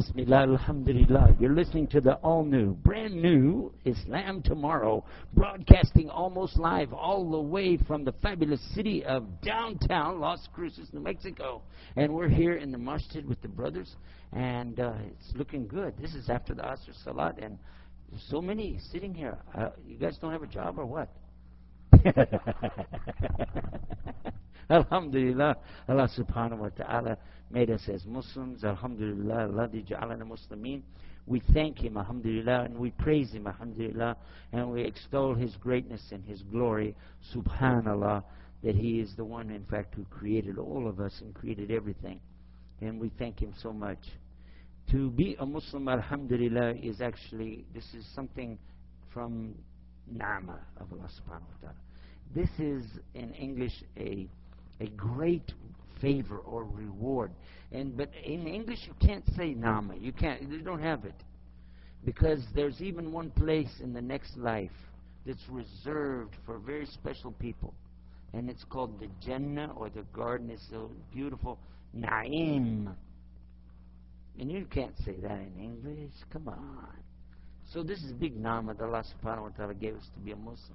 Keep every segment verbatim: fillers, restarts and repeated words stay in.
Bismillah, alhamdulillah. You're listening to the all-new, brand-new Islam Tomorrow, broadcasting almost live all the way from the fabulous city of downtown Las Cruces, New Mexico. And we're here in the masjid with the brothers, and uh, it's looking good. This is after the Asr Salat, and there's so many sitting here. Uh, you guys don't have a job or what? Alhamdulillah, Allah subhanahu wa ta'ala made us as Muslims. Alhamdulillah, alladhi ja'alana muslimin. We thank Him, alhamdulillah, and we praise Him, alhamdulillah, and we extol His greatness and His glory, subhanallah, that He is the one, in fact, who created all of us and created everything. And we thank Him so much. To be a Muslim, alhamdulillah, is actually, this is something from Na'mah of Allah subhanahu wa ta'ala. This is, in English, a a great favor or reward. And but in English you can't say Nama. You can't, you don't have it. Because there's even one place in the next life that's reserved for very special people. And it's called the Jannah, or the garden. It's so beautiful. Na'im. And you can't say that in English. Come on. So this is big Nama that Allah subhanahu wa ta'ala gave us to be a Muslim.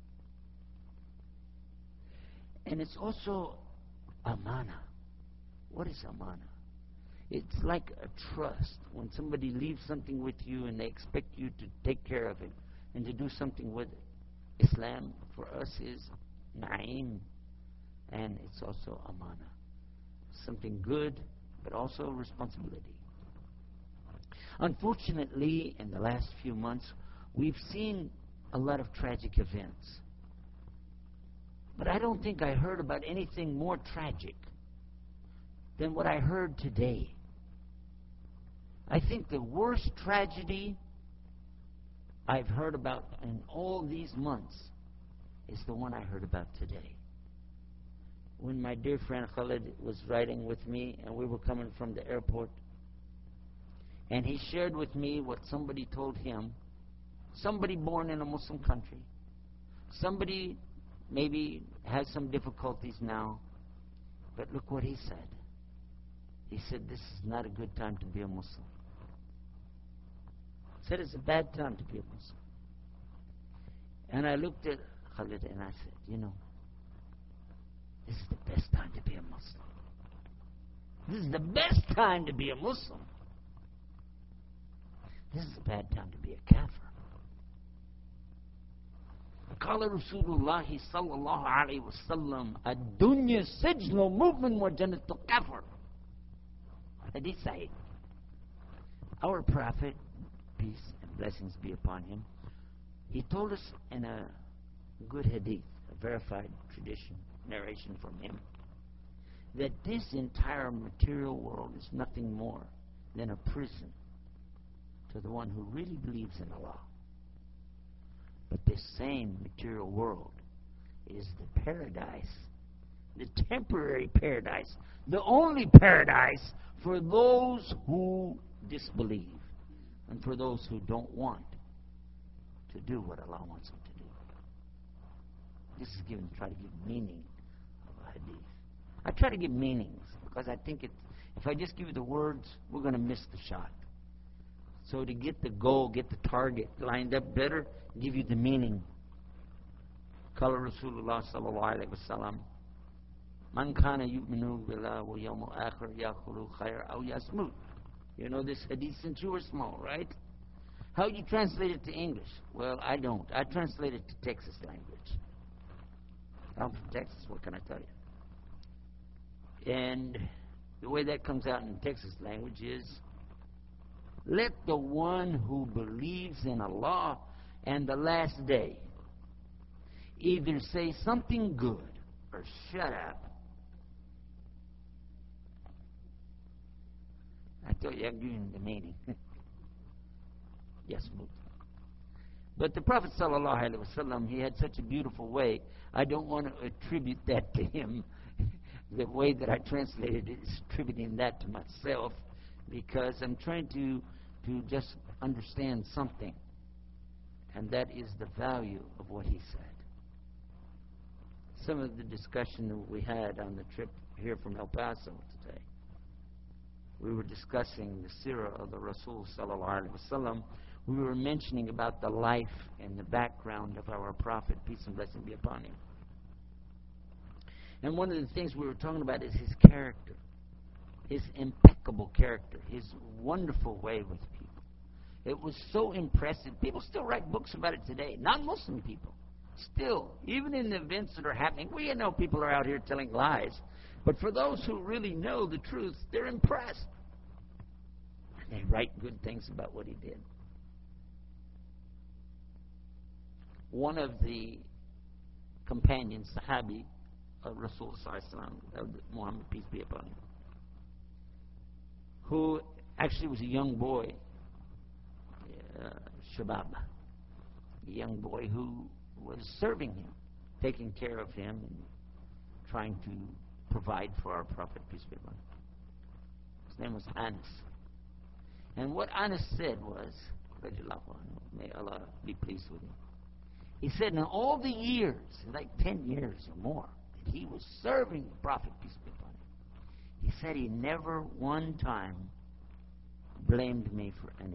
And it's also amana. What is amana? It's like a trust. When somebody leaves something with you and they expect you to take care of it and to do something with it. Islam for us is na'im, and it's also amana. Something good, but also responsibility. Unfortunately, in the last few months, we've seen a lot of tragic events. But I don't think I heard about anything more tragic than what I heard today. I think the worst tragedy I've heard about in all these months is the one I heard about today. When my dear friend Khalid was riding with me and we were coming from the airport, and he shared with me what somebody told him, somebody born in a Muslim country, somebody maybe has some difficulties now, but look what he said. He said, this is not a good time to be a Muslim. He said it's a bad time to be a Muslim. And I looked at Khalid and I said, you know, this is the best time to be a Muslim. This is the best time to be a Muslim. This is a bad time to be a kafir. قال رسول الله صلى الله عليه وسلم الدنيا سجن المؤمن وجنة الكافر. Hadith Sahih. Our Prophet, peace and blessings be upon him, he told us in a good hadith, a verified tradition, narration from him, that this entire material world is nothing more than a prison to the one who really believes in Allah. But this same material world is the paradise, the temporary paradise, the only paradise for those who disbelieve and for those who don't want to do what Allah wants them to do. This is given, try to give meaning of a hadith. I try to give meanings because I think it, if I just give you the words, we're going to miss the shot. So to get the goal, get the target lined up better, give you the meaning. Qala Rasulullah sallallahu alayhi wa sallam, Man kana yu'minu billah wa yawmul akhir yakhulu khair aw yasmut. You know this hadith since you were small, right? How do you translate it to English? Well, I don't. I translate it to Texas language. I'm from Texas, what can I tell you? And the way that comes out in Texas language is, let the one who believes in Allah and the last day either say something good or shut up. I thought you were giving the meaning. Yes, move. But the Prophet sallallahu alaihi wasallam, he had such a beautiful way. I don't want to attribute that to him. The way that I translated it is attributing that to myself, because I'm trying to to just understand something, and that is the value of what he said. Some of the discussion that we had on the trip here from El Paso today we were discussing the seerah of the Rasul sallallahu alaihi wasallam, we were mentioning about the life and the background of our Prophet, peace and blessing be upon him. And one of the things we were talking about is his character, his impeccable character, his wonderful way with people. It was so impressive. People still write books about it today. Non-Muslim people. Still, even in the events that are happening, we know people are out here telling lies. But for those who really know the truth, they're impressed. And they write good things about what he did. One of the companions, Sahabi of Rasul sallallahu alaihi wasallam, of Muhammad, peace be upon him, who actually was a young boy, uh, Shabab, a young boy who was serving him, taking care of him, and trying to provide for our Prophet, peace be upon him. His name was Anas. And what Anas said was, may Allah be pleased with him, he said in all the years, like ten years or more, that he was serving the Prophet, peace be upon him, he said he never one time blamed me for anything.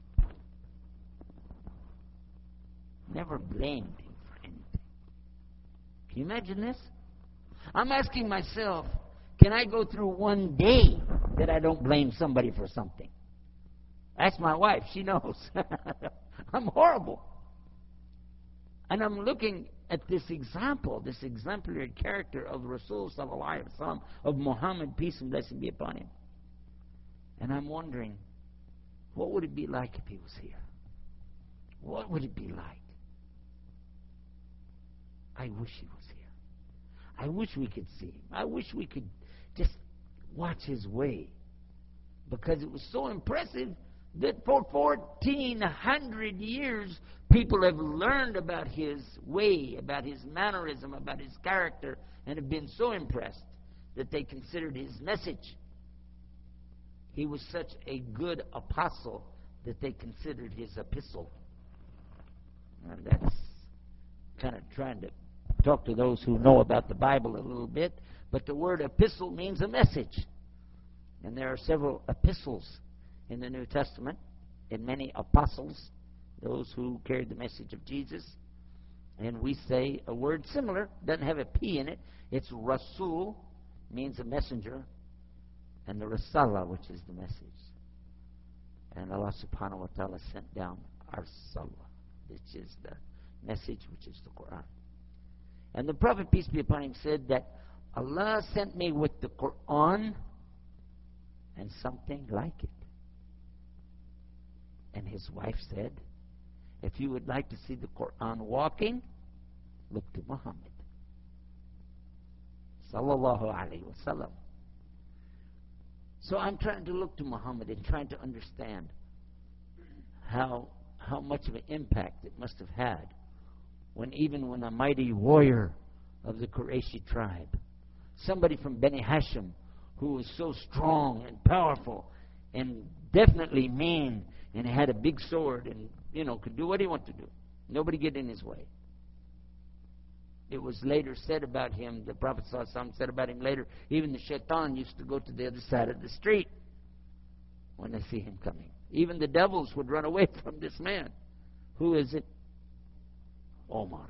Never blamed him for anything. Can you imagine this? I'm asking myself, can I go through one day that I don't blame somebody for something? Ask my wife. She knows. I'm horrible. And I'm looking at this example, this exemplary character of Rasul sallallahu alaihi wasallam, of Muhammad, peace and blessing be upon him. And I'm wondering, what would it be like if he was here? What would it be like? I wish he was here. I wish we could see him. I wish we could just watch his way. Because it was so impressive that for fourteen hundred years, people have learned about his way, about his mannerism, about his character, and have been so impressed that they considered his message. He was such a good apostle that they considered his epistle. And that's kind of trying to talk to those who know about the Bible a little bit, but the word epistle means a message. And there are several epistles in the New Testament, and many apostles, those who carried the message of Jesus. And we say a word similar, doesn't have a P in it. It's Rasul, means a messenger, and the Risala, which is the message. And Allah subhanahu wa ta'ala sent down Arsala, which is the message, which is the Quran. And the Prophet, peace be upon him, said that Allah sent me with the Quran and something like it. And his wife said, if you would like to see the Quran walking, look to Muhammad sallallahu alaihi wasallam. So I'm trying to look to Muhammad and trying to understand how how much of an impact it must have had when even when a mighty warrior of the Qurayshi tribe, somebody from Bani Hashim who was so strong and powerful and definitely mean and had a big sword and, you know, could do what he wanted to do. Nobody get in his way. It was later said about him, the Prophet ﷺ said about him later, even the shaitan used to go to the other side of the street when they see him coming. Even the devils would run away from this man. Who is it? Omar.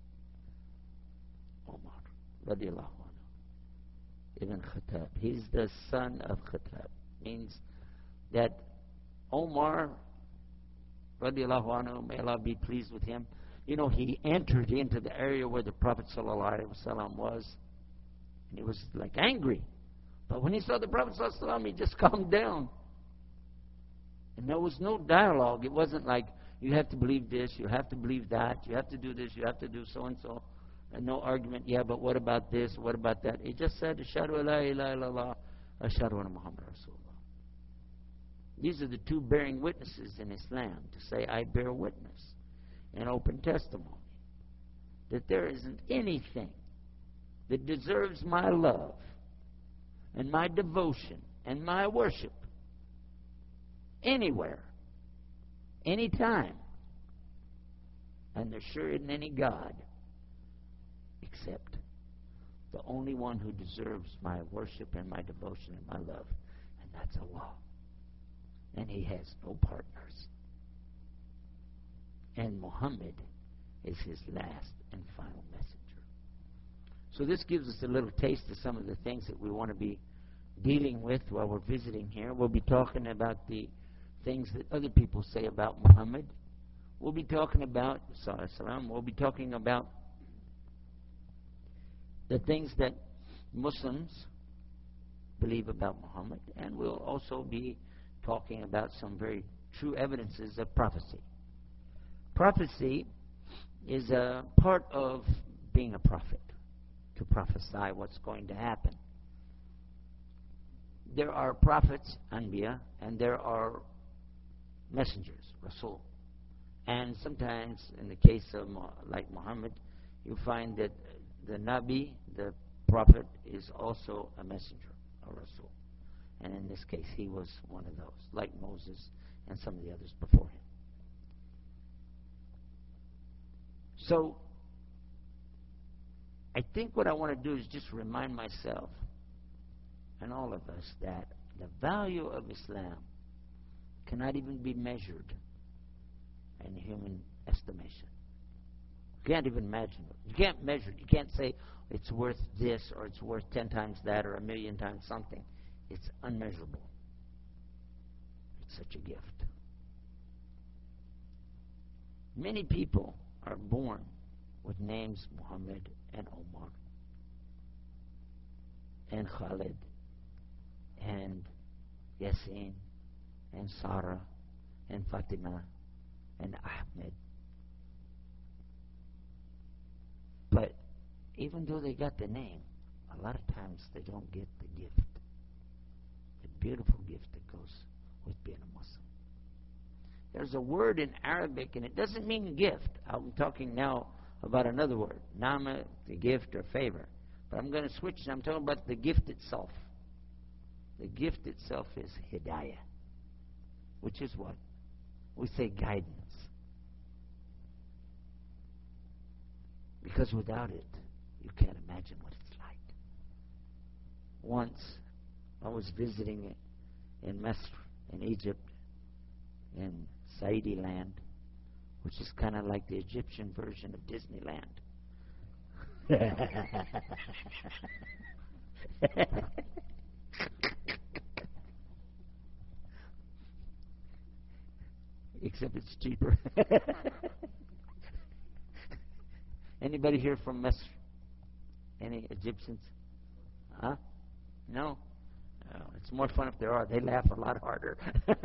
Omar, radiallahu anhu. Ibn Khattab. He's the son of Khattab. Means that Omar, radiallahu anhu, may Allah be pleased with him, you know, he entered into the area where the Prophet sallallahu alaihi wasallam was, and he was like angry. But when he saw the Prophet sallallahu alaihi wasallam, he just calmed down. And there was no dialogue. It wasn't like, you have to believe this, you have to believe that, you have to do this, you have to do so and so. And no argument, yeah, but what about this, what about that? He just said, Ashhadu an la ilaha illallah, Ashhadu anna Muhammad Rasulullah. These are the two bearing witnesses in Islam, to say, I bear witness in open testimony that there isn't anything that deserves my love and my devotion and my worship anywhere, anytime, and there sure isn't any God except the only one who deserves my worship and my devotion and my love, and That's Allah. And He has no partners. And Muhammad is His last and final messenger. So this gives us a little taste of some of the things that we want to be dealing with while we're visiting here. We'll be talking about the things that other people say about Muhammad. We'll be talking about, sallallahu we'll be talking about the things that Muslims believe about Muhammad, and we'll also be talking about some very true evidences of prophecy. Prophecy is a part of being a prophet, to prophesy what's going to happen. There are prophets, Anbiya, and there are messengers, Rasul. And sometimes, in the case of like Muhammad, you find that the Nabi, the prophet, is also a messenger, a Rasul. And in this case, he was one of those, like Moses and some of the others before him. So, I think what I want to do is just remind myself and all of us that the value of Islam cannot even be measured in human estimation. You can't even imagine it. You can't measure it. You can't say it's worth this or it's worth ten times that or a million times something. It's unmeasurable. It's such a gift. Many people are born with names Muhammad and Omar and Khalid and Yasin and Sarah and Fatima and Ahmed. But even though they got the name, a lot of times they don't get the gift, the beautiful gift that goes with being a Muslim. There's a word in Arabic, and it doesn't mean gift. I'm talking now about another word, nama, the gift or favor. But I'm going to switch, and I'm talking about the gift itself. The gift itself is hidayah, which is what? We say guidance. Because without it, you can't imagine what it's like. Once, I was visiting in Misr, in Egypt, in Saidi land, which is kind of like the Egyptian version of Disneyland. Except it's cheaper. Anybody here from Misr? Any Egyptians? Huh? No? Oh, it's more fun if there are. They laugh a lot harder.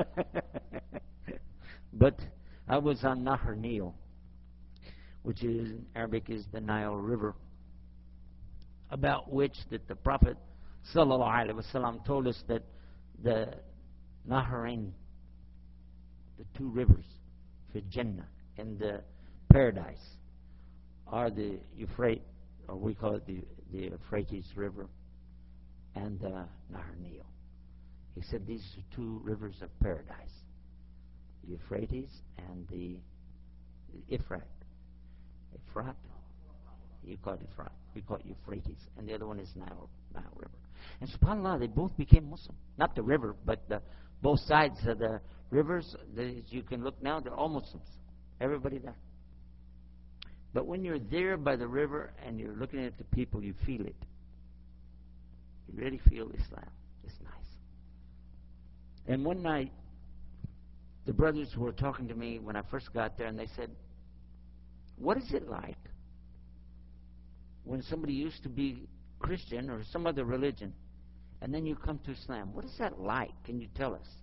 But I was on Nahr Nil, which is in Arabic is the Nile River, about which that the Prophet sallallahu alaihi wasallam told us that the Nahrain, the two rivers, for Jannah, in the paradise, are the Euphrates, or we call it the, the Euphrates River, and the Nahr Nil. He said these are two rivers of paradise, the Euphrates and the, the Ifrat. Ifrat? You call it Ifrat. We call it Euphrates. And the other one is Nile, Nile River. And subhanAllah, they both became Muslim. Not the river, but the, both sides of the rivers. As you can look now, they're all Muslims. Everybody there. But when you're there by the river and you're looking at the people, you feel it. You really feel Islam. It's nice. And one night, the brothers were talking to me when I first got there, and they said, what is it like when somebody used to be Christian or some other religion, and then you come to Islam? What is that like? Can you tell us?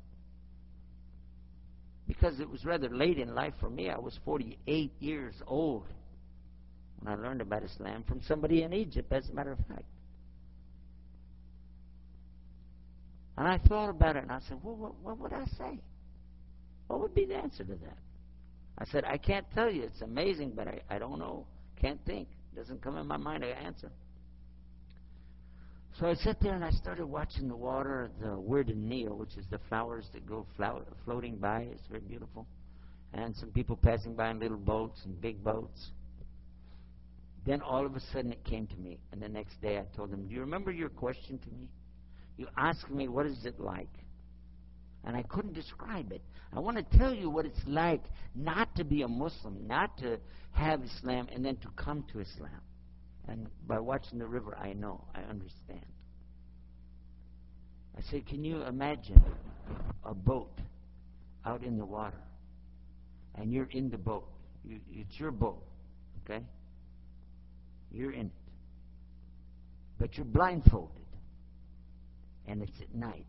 Because it was rather late in life for me. I was forty-eight years old when I learned about Islam from somebody in Egypt, as a matter of fact. And I thought about it, and I said, well, what, what would I say? What would be the answer to that? I said, I can't tell you. It's amazing, but I, I don't know. Can't think. Doesn't come in my mind an answer. So I sat there and I started watching the water, the Wird Nil, which is the flowers that go flow- floating by. It's very beautiful. And some people passing by in little boats and big boats. Then all of a sudden it came to me. And the next day I told them, do you remember your question to me? You asked me, what is it like And I couldn't describe it. I want to tell you what it's like not to be a Muslim, not to have Islam, and then to come to Islam. And by watching the river, I know, I understand. I say, can you imagine a boat out in the water? And you're in the boat. You, it's your boat, okay? You're in it. But you're blindfolded. And it's at night.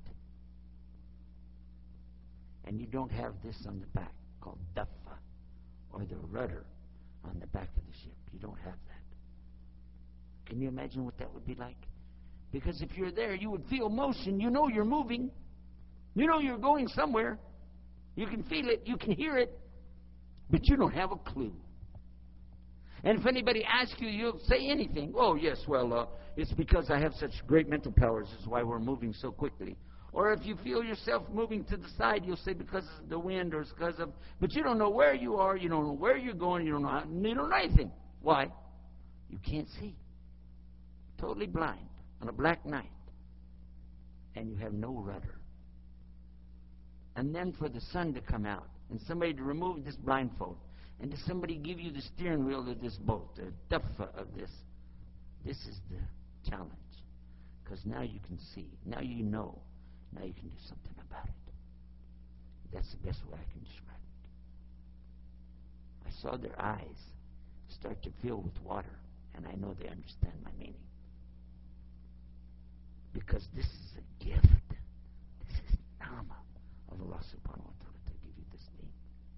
And you don't have this on the back called daffa, or the rudder on the back of the ship. You don't have that. Can you imagine what that would be like? Because if you're there, you would feel motion. You know you're moving. You know you're going somewhere. You can feel it. You can hear it. But you don't have a clue. And if anybody asks you, you'll say anything. Oh, yes, well, uh, it's because I have such great mental powers. This is why we're moving so quickly. Or if you feel yourself moving to the side, you'll say because of the wind or it's because of... But you don't know where you are. You don't know where you're going. You don't know, how, you don't know anything. Why? You can't see. Totally blind on a black night. And you have no rudder. And then for the sun to come out and somebody to remove this blindfold and to somebody give you the steering wheel of this boat, the daffa of this. This is the challenge. Because now you can see. Now you know. Now you can do something about it. That's the best way I can describe it. I saw their eyes start to fill with water, and I know they understand my meaning. Because this is a gift. This is nama of Allah subhanahu wa ta'ala to give you this deen.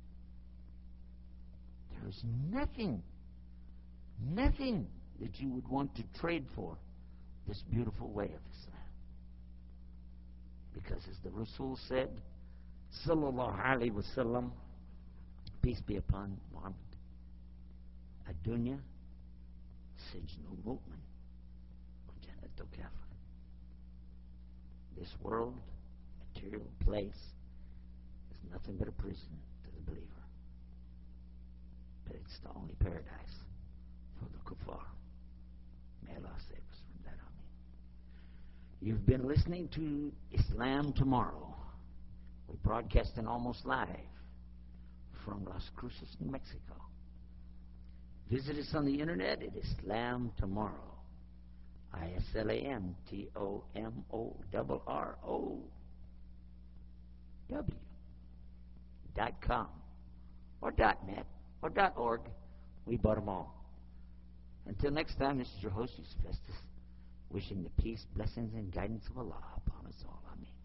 There is nothing, nothing that you would want to trade for this beautiful way of Islam. Because as the Rasul said, sallallahu alayhi wa sallam, peace be upon Muhammad, ad-dunya sijnul mu'min wa jannatul kafir. This world, material place, is nothing but a prison to the believer. But it's the only paradise for the kuffar. May Allah save us from that. Amen. You've been listening to Islam Tomorrow. We're broadcasting almost live from Las Cruces, New Mexico. Visit us on the internet at Islam Tomorrow. I S L A M T O M O R R O W dot com or dot net or dot org. We bought them all. Until next time, this is your host, Yusuf Estes, wishing the peace, blessings, and guidance of Allah upon us all. Amen.